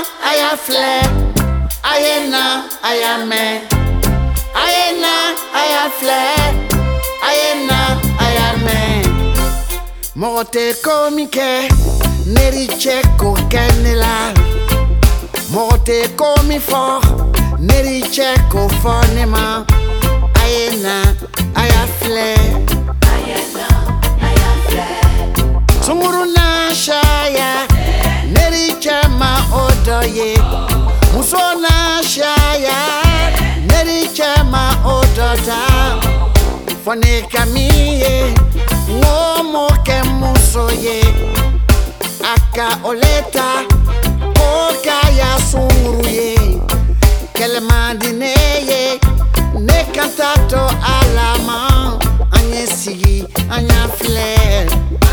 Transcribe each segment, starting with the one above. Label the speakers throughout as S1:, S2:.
S1: aya fle, ayena, ayame. Ayena, aya fle, ayena, ayame. Mote komike, neri cheko kenela. Mote komi for, neri cheko fonema. Ayena, aya fle.
S2: Ayena, aya fle.
S1: Sunguruna shaya, neri chema odoye. Musona shaya, neri chema odota. Fone kamiye, ngomo ke musoye. Aka oleta, koka ya sunguruye. Kelemadineye, ne kantato alama. Anye sigi, anya fle.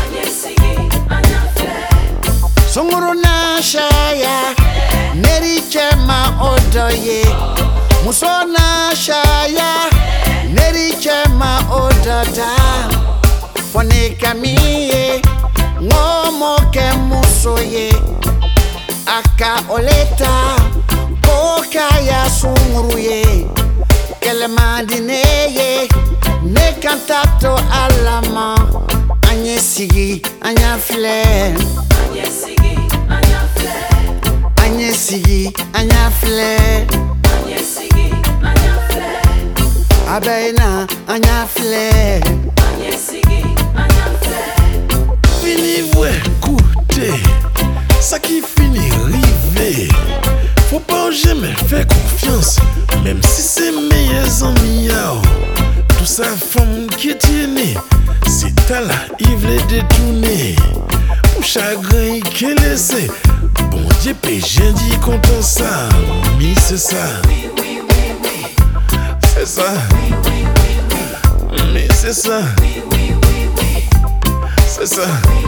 S1: Sunguru na shaya, neri chema odoye. Musona shaya, neri chema odota. Fone kamiye, ngomo ke musoye. Aka oleta, koka ya sunguruye. Kelemadineye, ne kantato alama. Anye sigi, anya fle. Anye sigi, anya fle. Abena, anya fle.
S3: Fini vwe koute, ça qui finit rivé. Faut pas jamais faire confiance, même si c'est meilleurs amis. Tout ça femme qui tienne, c'est à la Yves les détourner. Pour chagrin qui laissé, bon Dieu j'ai dit content ça. Mais c'est ça, c'est ça, mais c'est ça, c'est ça.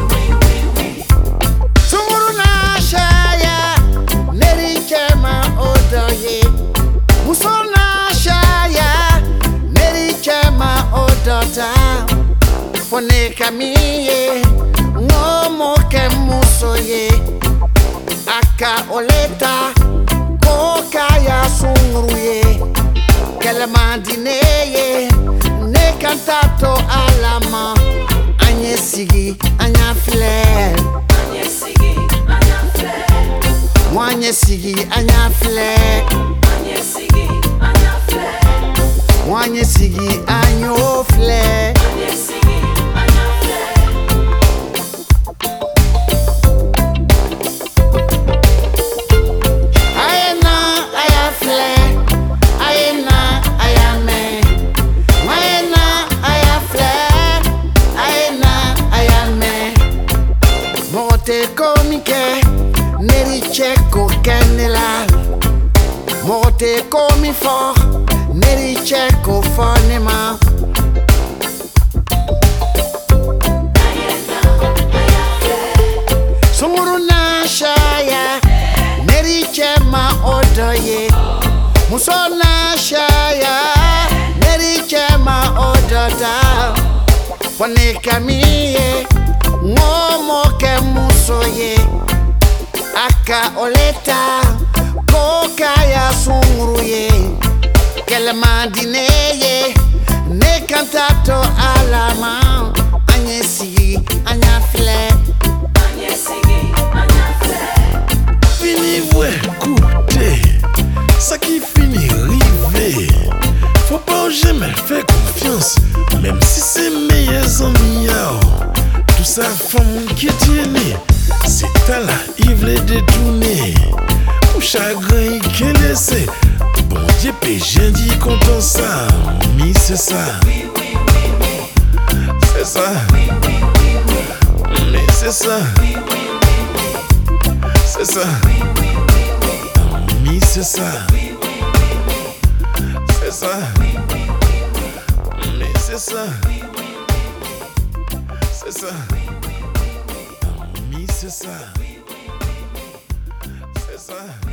S1: Sunguruna shaya, neri chema odoye. Musona shaya, neri chema odota. Fone kamiye, ngomo ke musoye. Aka oleta, koka ya sunguruye. Kelemadineye, ne kantato alama. Anye sigi, anya fle. Mwanye sigi, anya fle. Mwanye sigi, anyo fle. Ayena, aya fle. Ayena, ayame. Ayena, aya fle. Ayena, ayame. Mote komike, neri cheko kenela. Mote komi for, neri cheko fonema. Sunguruna shaya, neri chema odoye. Musona shaya, neri chema odota. Fone kamiye, ngomo ke musoye. Aka oleta, koka ya sunguruye. Kelemadineye, ne kantato alama. Anye sigi, anya fle.
S3: Fini vwe koute, ça qui finit rivé. Faut pas jamais faire confiance, même si c'est meilleurs amis. Tout ça femme qui tienne, c'est à la Yves les détourner. Pour chagrin qui laissé, bon Dieu j'ai dit content ça. Mais c'est ça, c'est ça, mais c'est ça, c'est ça, mais c'est ça, c'est ça, mais c'est ça, c'est ça, mais c'est ça, c'est ça.